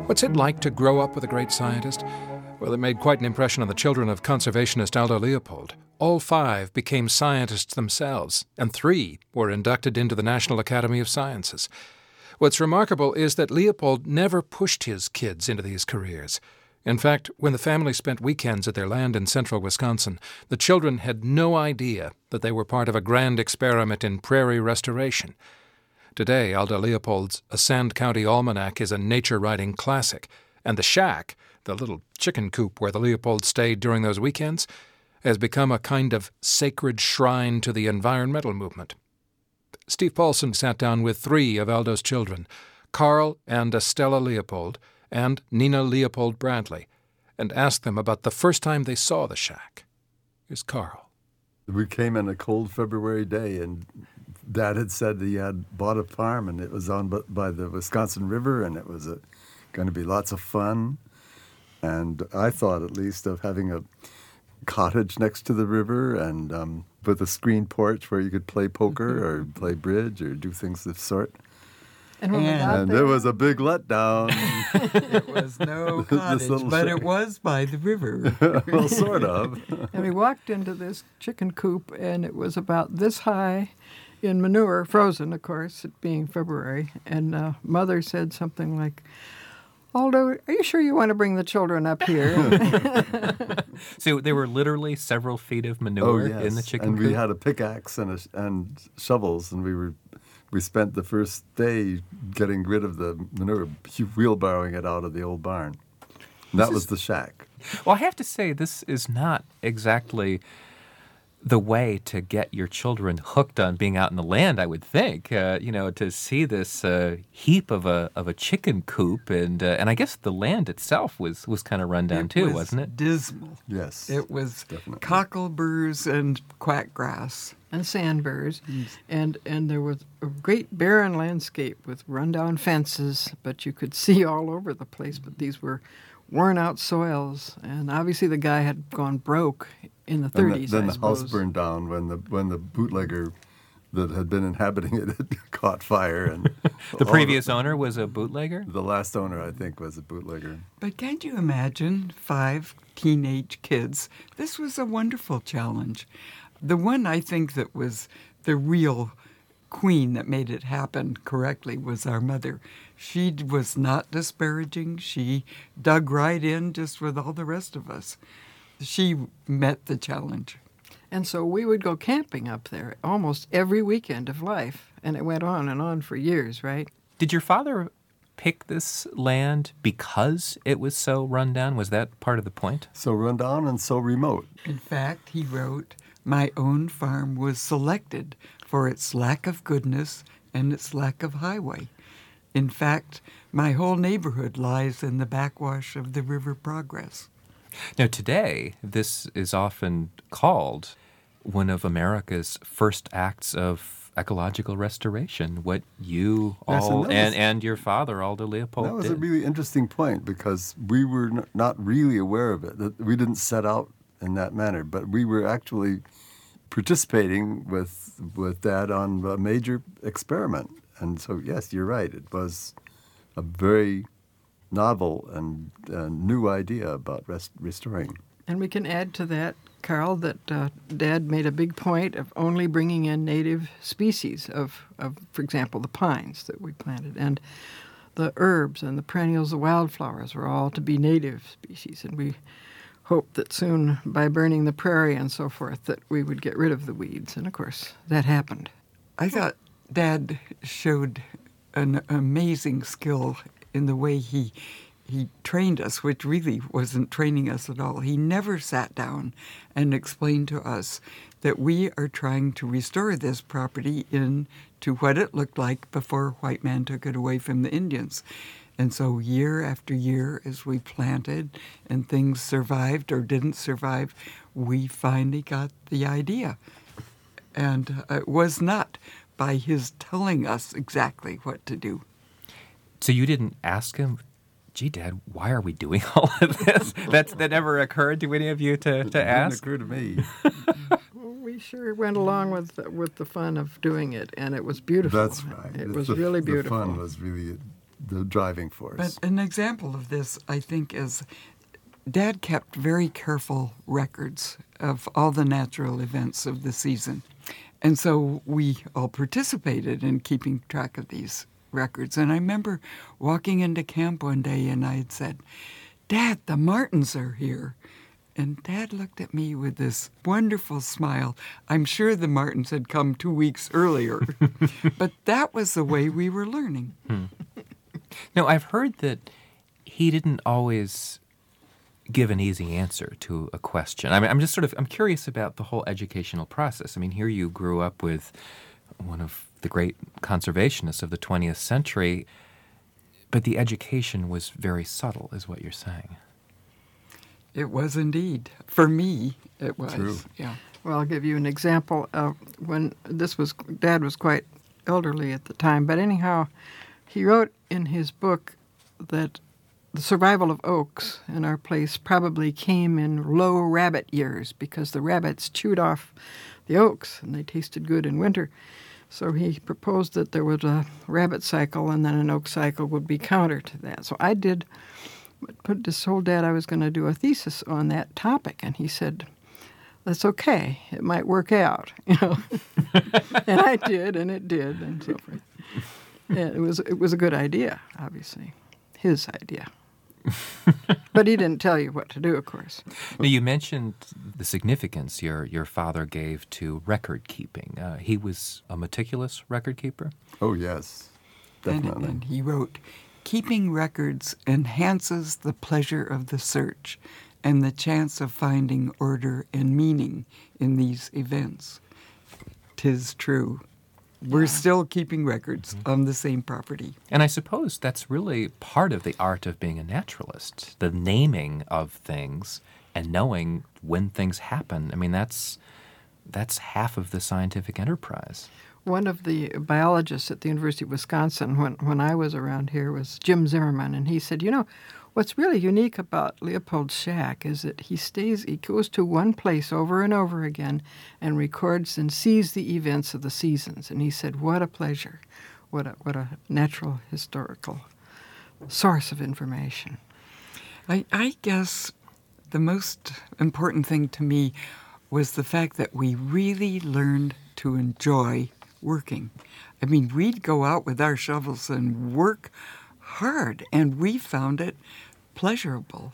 What's it like to grow up with a great scientist? Well, it made quite an impression on the children of conservationist Aldo Leopold. All 5 became scientists themselves, and 3 were inducted into the National Academy of Sciences. What's remarkable is that Leopold never pushed his kids into these careers. In fact, when the family spent weekends at their land in central Wisconsin, the children had no idea that they were part of a grand experiment in prairie restoration. Today, Aldo Leopold's A Sand County Almanac is a nature-writing classic, and the shack, the little chicken coop where the Leopolds stayed during those weekends, has become a kind of sacred shrine to the environmental movement. Steve Paulson sat down with 3 of Aldo's children, Carl and Estella Leopold, and Nina Leopold Bradley, and asked them about the first time they saw the shack. Here's Carl. We came in a cold February day, and Dad had said he had bought a farm, and it was on by the Wisconsin River, and it was going to be lots of fun. And I thought, at least, of having a cottage next to the river and with a screen porch where you could play poker or play bridge or do things of the sort. And when we got And there, it was a big letdown. It was no cottage, but it was by the river. Well, sort of. and we walked into this chicken coop, and it was about this high in manure, frozen, of course, it being February. And Mother said something like, Aldo, are you sure you want to bring the children up here? So there were literally several feet of manure in the chicken and coop? we had a pickaxe and shovels, and we spent the first day getting rid of the manure, wheelbarrowing it out of the old barn. And that was the shack. Well, I have to say, this is not exactly the way to get your children hooked on being out in the land, I would think. To see this heap of a chicken coop, and I guess the land itself was kind of run down too, wasn't it? Dismal. Yes. It was definitely. cockleburs and quackgrass. and sandburrs, and there was a great barren landscape with rundown fences, but you could see all over the place. But these were worn-out soils, and obviously the guy had gone broke in the 30s. Then I the suppose. house burned down when the bootlegger that had been inhabiting it had caught fire. And The previous owner was a bootlegger? the last owner, I think, was a bootlegger. But can't you imagine 5 teenage kids? This was a wonderful challenge. The one I think that was the real queen that made it happen correctly was our mother. She was not disparaging. She dug right in just with all the rest of us. She met the challenge. And so we would go camping up there almost every weekend of life, and it went on and on for years, right? Did your father pick this land because it was so run down? Was that part of the point? So run down and so remote. In fact, he wrote, "My own farm was selected for its lack of goodness and its lack of highway. In fact, my whole neighborhood lies in the backwash of the River Progress." Now, today, this is often called one of America's first acts of ecological restoration, what you Yes, all and that was- and your father, Aldo Leopold, That was did. a really interesting point because we were not really aware of it. That we didn't set out in that manner, but we were actually participating with Dad on a major experiment. And so, yes, you're right. It was a very novel and new idea about restoring. And we can add to that, Carl, that Dad made a big point of only bringing in native species of, for example, the pines that we planted, and the herbs and the perennials, the wildflowers were all to be native species. And we hoped that soon, by burning the prairie and so forth, that we would get rid of the weeds. And, of course, that happened. I thought Dad showed an amazing skill in the way he trained us, which really wasn't training us at all. He never sat down and explained to us that we are trying to restore this property into what it looked like before white man took it away from the Indians. And so year after year, as we planted and things survived or didn't survive, we finally got the idea. And it was not by his telling us exactly what to do. So you didn't ask him, gee, Dad, why are we doing all of this? That never occurred to any of you to It ask? didn't occur to me. Well, we sure went along with the fun of doing it, and it was beautiful. That's right. It was really beautiful. The fun was really the driving force. But an example of this, I think, is Dad kept very careful records of all the natural events of the season. And so we all participated in keeping track of these records. And I remember walking into camp one day and I had said, "Dad, the martins are here." And Dad looked at me with this wonderful smile. I'm sure the martins had come 2 weeks earlier, but that was the way we were learning. Now, I've heard that he didn't always give an easy answer to a question. I mean, I'm curious about the whole educational process. I mean, here you grew up with one of the great conservationists of the 20th century, but the education was very subtle, is what you're saying. It was indeed. For me, it was. True. Yeah. Well, I'll give you an example of when Dad was quite elderly at the time, but anyhow, he wrote in his book that the survival of oaks in our place probably came in low rabbit years because the rabbits chewed off the oaks and they tasted good in winter. So he proposed that there was a rabbit cycle and then an oak cycle would be counter to that. So I told Dad I was going to do a thesis on that topic, and he said, "That's okay. It might work out," you know. And I did, and it did, and so forth. Yeah, it was a good idea, obviously, his idea. But he didn't tell you what to do, of course. Now, you mentioned the significance your father gave to record keeping. He was a meticulous record keeper? Oh, yes, definitely. And he wrote, "Keeping records enhances the pleasure of the search and the chance of finding order and meaning in these events." 'Tis true. We're still keeping records on the same property. And I suppose that's really part of the art of being a naturalist, the naming of things and knowing when things happen. I mean, that's half of the scientific enterprise. One of the biologists at the University of Wisconsin when I was around here was Jim Zimmerman, and he said, "You know, what's really unique about Leopold's shack is that he goes to one place over and over again and records and sees the events of the seasons." And he said, "What a pleasure, what a natural historical source of information." I guess the most important thing to me was the fact that we really learned to enjoy working. I mean, we'd go out with our shovels and work hard, and we found it pleasurable.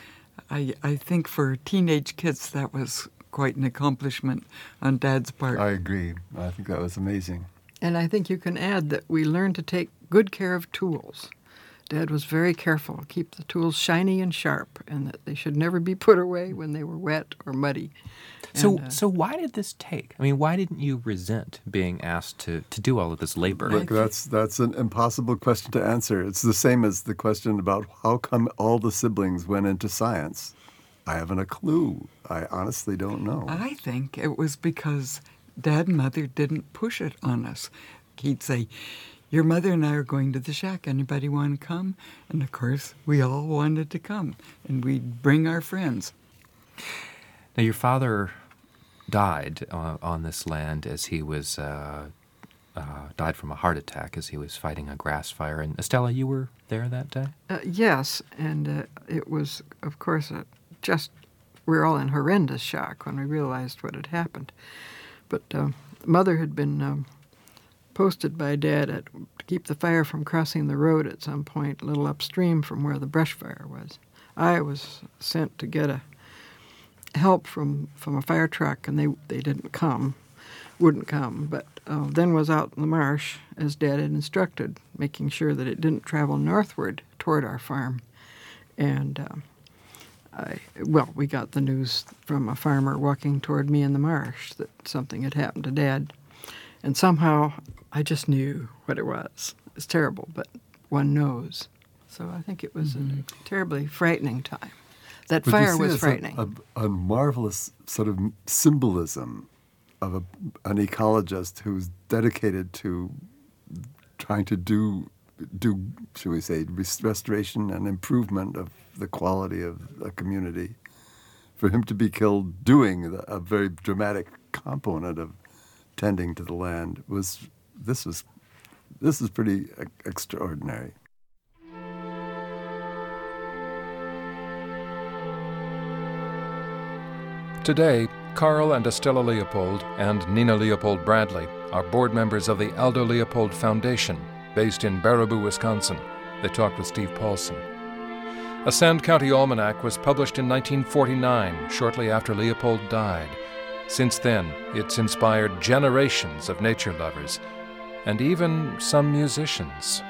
I think for teenage kids that was quite an accomplishment on Dad's part. I agree. I think that was amazing. And I think you can add that we learned to take good care of tools. Dad was very careful to keep the tools shiny and sharp, and that they should never be put away when they were wet or muddy. So why did this take? I mean, why didn't you resent being asked to do all of this labor? Look, that's an impossible question to answer. It's the same as the question about how come all the siblings went into science. I haven't a clue. I honestly don't know. I think it was because Dad and Mother didn't push it on us. He'd say, "Your mother and I are going to the shack. Anybody want to come?" And of course, we all wanted to come, and we'd bring our friends. Now, your father died on this land as he was died from a heart attack as he was fighting a grass fire. And Estella, you were there that day? Yes, and it was, of course, we were all in horrendous shock when we realized what had happened. But Mother had been posted by Dad to keep the fire from crossing the road at some point a little upstream from where the brush fire was. I was sent to get help from a fire truck, and they wouldn't come, but then was out in the marsh, as Dad had instructed, making sure that it didn't travel northward toward our farm. And we got the news from a farmer walking toward me in the marsh that something had happened to Dad. And somehow I just knew what it was. It's terrible, but one knows. So I think it was a terribly frightening time. That But fire you see, was it's frightening. A marvelous sort of symbolism of an ecologist who's dedicated to trying to do, should we say, restoration and improvement of the quality of a community. For him to be killed doing a very dramatic component of tending to the land this is pretty extraordinary. Today, Carl and Estella Leopold and Nina Leopold Bradley are board members of the Aldo Leopold Foundation, based in Baraboo, Wisconsin. They talked with Steve Paulson. A Sand County Almanac was published in 1949, shortly after Leopold died. Since then, it's inspired generations of nature lovers, and even some musicians.